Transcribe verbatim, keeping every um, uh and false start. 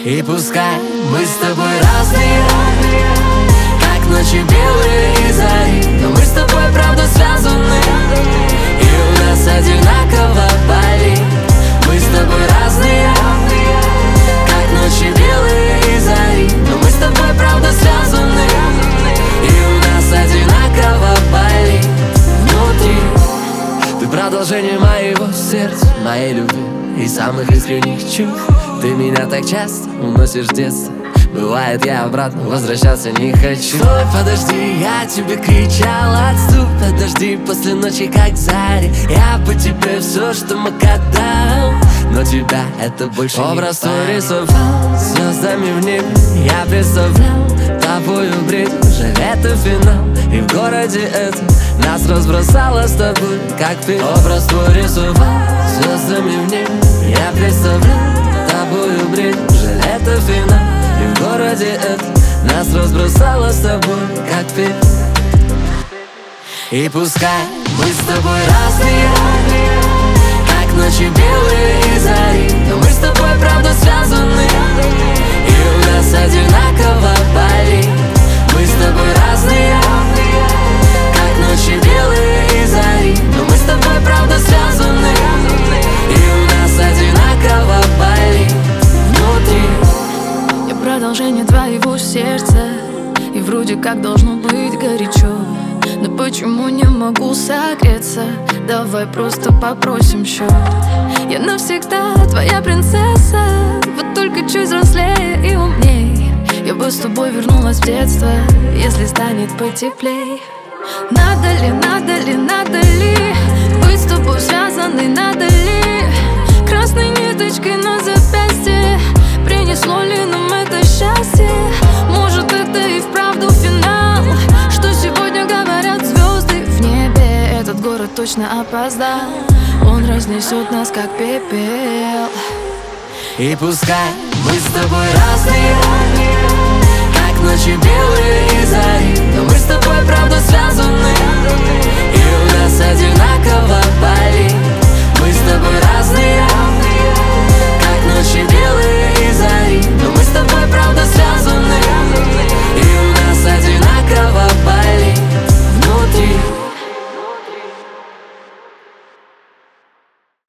И пускай мы с тобой разные, как ночи белые и зари, но мы с тобой правда связаны, и у нас одинаково болит. Мы с тобой разные, как ночи белые и зари, но мы с тобой правда связаны, и у нас одинаково болит внутри. Ты продолжение моего сердца, моей любви и самых искренних чувств. Ты меня так часто уносишь в детство. Бывает, я обратно возвращаться не хочу. Стой, подожди, я тебе кричал, отступ, подожди, после ночи как зари. Я по тебе все, что мог отдал, но тебя это больше не образ твой рисовал звездами в небе, я представлял тобою бред, уже это финал. И в городе этом нас разбросало с тобой, как пыль. Образ твой рисовал звездами в небе, я представлял тобою бред, уже это финал. И в городе этом нас разбросало с тобой, как пыль. И пускай мы с тобой разные, как ночи белые и зари, но мы с тобой правда связаны, и у нас одинаково болит. Мы с тобой разные, как ночи белые и зари, но мы с тобой правда связаны, и у нас одинаково болит внутри. Я продолжение твоего сердца, и вроде как должно быть горячо, но почему не могу согреться? Давай просто попросим счет. Я навсегда твоя принцесса, вот только чуть взрослее и умней. Я бы с тобой вернулась в детство, если станет потеплей. Надо ли, надо ли, надо ли быть с тобой связанной, надо ли красной ниточкой на запястье? Принесло ли нам это счастье? Может, это и вправду финал, что сегодня говорят звезды в небе. Этот город точно опоздал, он разнесет нас как пепел. И пускай мы с тобой разные, как ночи белые и зари, но мы с тобой правда связаны, и у нас одинаково болит. Мы с тобой разные,